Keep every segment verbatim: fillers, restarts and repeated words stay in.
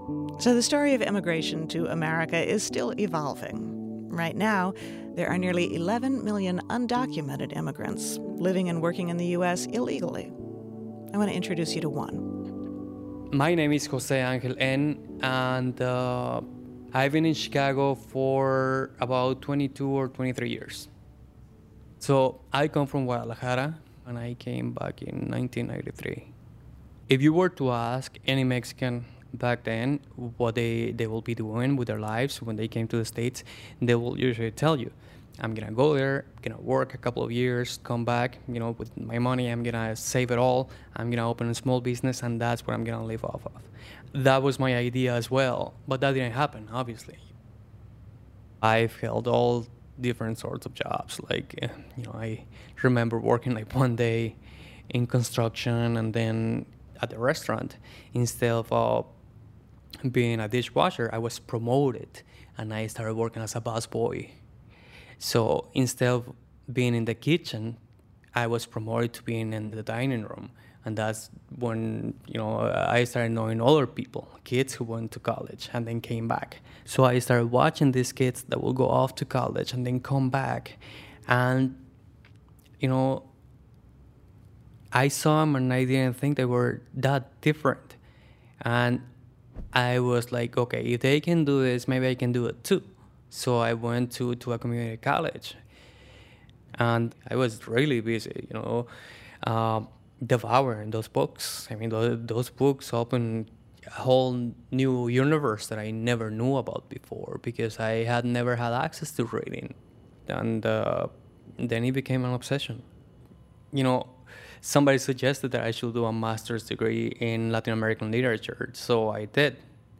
So the story of immigration to America is still evolving. Right now, there are nearly eleven million undocumented immigrants living and working in the U S illegally. I want to introduce you to one. My name is Jose Angel N, and uh, I've been in Chicago for about twenty-two or twenty-three years. So I come from Guadalajara, and I came back in nineteen ninety-three. If you were to ask any Mexican back then what they, they will be doing with their lives when they came to the States, they will usually tell you, I'm gonna go there, gonna work a couple of years, come back, you know, with my money, I'm gonna save it all, I'm gonna open a small business, and that's what I'm gonna live off of. That was my idea as well, but that didn't happen, obviously. I've held all different sorts of jobs. Like, you know, I remember working like one day in construction and then at the restaurant. Instead of uh, being a dishwasher, I was promoted and I started working as a busboy. So instead of being in the kitchen, I was promoted to being in the dining room. And that's when, you know, I started knowing other people, kids who went to college and then came back. So I started watching these kids that will go off to college and then come back. And, you know, I saw them and I didn't think they were that different. And I was like, okay, if they can do this, maybe I can do it too. So I went to, to a community college. And I was really busy, you know, uh, devouring those books. I mean, those, those books opened a whole new universe that I never knew about before because I had never had access to reading. And uh, then it became an obsession. You know, somebody suggested that I should do a master's degree in Latin American literature, so I did.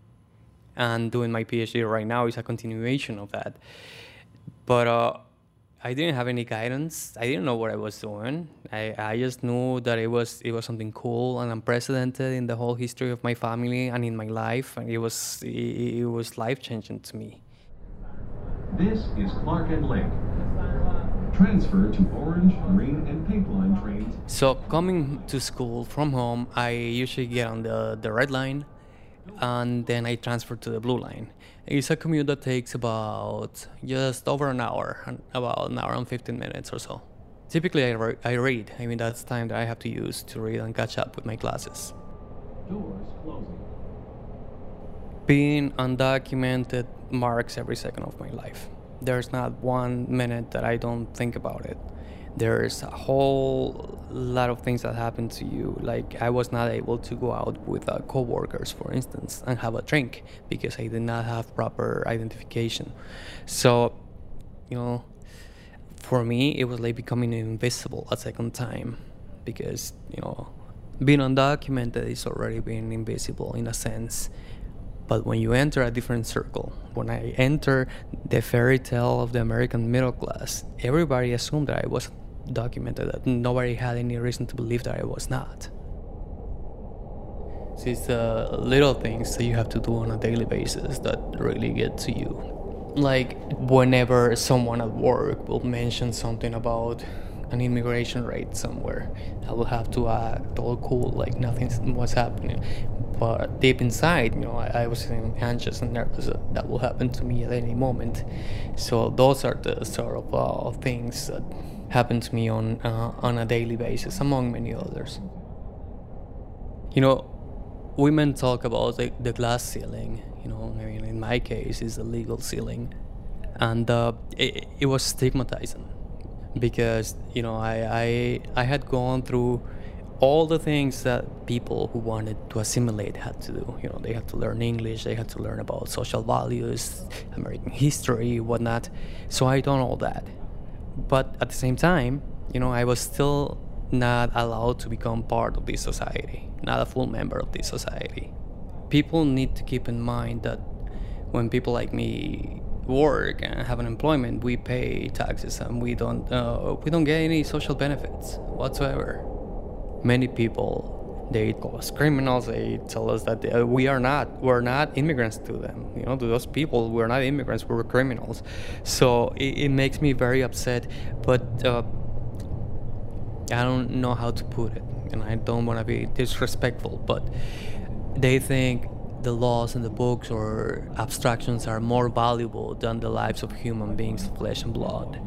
And doing my PhD right now is a continuation of that. But uh, I didn't have any guidance. I didn't know what I was doing. I, I just knew that it was it was something cool and unprecedented in the whole history of my family and in my life, and it was it, it was life-changing to me. This is Clark and Lake. Transfer to orange, green, and pink line trains. So coming to school from home, I usually get on the, the red line, and then I transfer to the blue line. It's a commute that takes about just over an hour, about an hour and fifteen minutes or so. Typically, I, re- I read. I mean, that's time that I have to use to read and catch up with my classes. Doors closing. Being undocumented marks every second of my life. There's not one minute that I don't think about it. There's a whole lot of things that happen to you. Like, I was not able to go out with uh, co-workers, for instance, and have a drink because I did not have proper identification. So, you know, for me, it was like becoming invisible a second time because, you know, being undocumented is already being invisible in a sense. But when you enter a different circle, when I enter the fairy tale of the American middle class, everybody assumed that I was documented, that nobody had any reason to believe that I was not. So it's the little things that you have to do on a daily basis that really get to you. Like whenever someone at work will mention something about an immigration rate somewhere, I will have to act all cool, like nothing was happening. But deep inside, you know, I, I was feeling anxious and nervous that that will happen to me at any moment. So those are the sort of uh, things that happen to me on uh, on a daily basis, among many others. You know, women talk about the, the glass ceiling. You know, I mean, in my case, it's a legal ceiling, and uh, it, it was stigmatizing because you know I I I had gone through all the things that people who wanted to assimilate had to do. You know, they had to learn English, they had to learn about social values, American history, whatnot. So I done all that. But at the same time, you know, I was still not allowed to become part of this society, not a full member of this society. People need to keep in mind that when people like me work and have an employment, we pay taxes and we don't uh, we don't get any social benefits whatsoever. Many people, they call us criminals. They tell us that they, we are not. We're not immigrants to them. You know, to those people, we're not immigrants. We're criminals. So it, it makes me very upset. But uh, I don't know how to put it, and I don't want to be disrespectful. But they think the laws and the books or abstractions are more valuable than the lives of human beings, flesh and blood.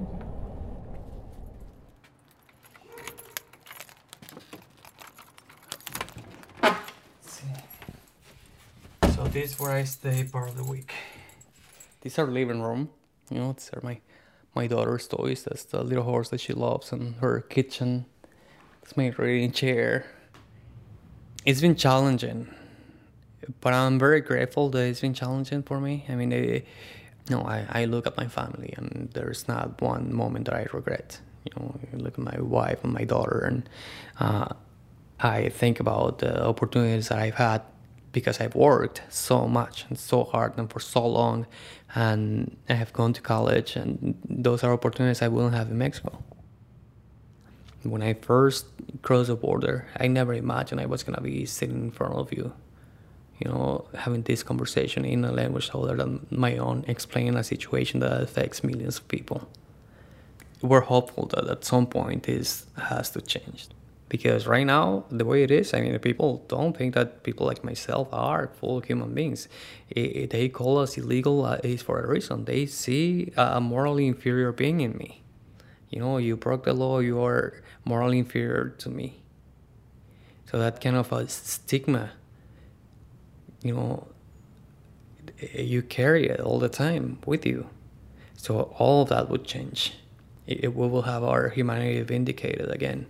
So this is where I stay part of the week. This is our living room. You know, these are my, my daughter's toys. That's the little horse that she loves, and her kitchen. It's my reading chair. It's been challenging, but I'm very grateful that it's been challenging for me. I mean, it, you know, I, I look at my family, and there's not one moment that I regret. You know, I look at my wife and my daughter, and uh, I think about the opportunities that I've had because I've worked so much and so hard and for so long, and I have gone to college, and those are opportunities I wouldn't have in Mexico. When I first crossed the border, I never imagined I was gonna be sitting in front of you, you know, having this conversation in a language other than my own, explaining a situation that affects millions of people. We're hopeful that at some point this has to change. Because right now, the way it is, I mean, people don't think that people like myself are full human beings. It, they call us illegal uh, is for a reason. They see a morally inferior being in me. You know, you broke the law, you are morally inferior to me. So that kind of a stigma, you know, you carry it all the time with you. So all of that would change. It, we will have our humanity vindicated again.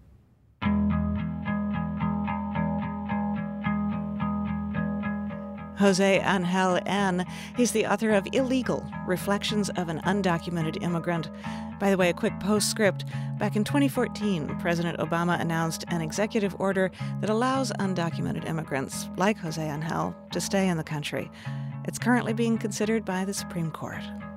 Jose Angel N. He's the author of Illegal, Reflections of an Undocumented Immigrant. By the way, a quick postscript. Back in twenty fourteen, President Obama announced an executive order that allows undocumented immigrants, like Jose Angel, to stay in the country. It's currently being considered by the Supreme Court.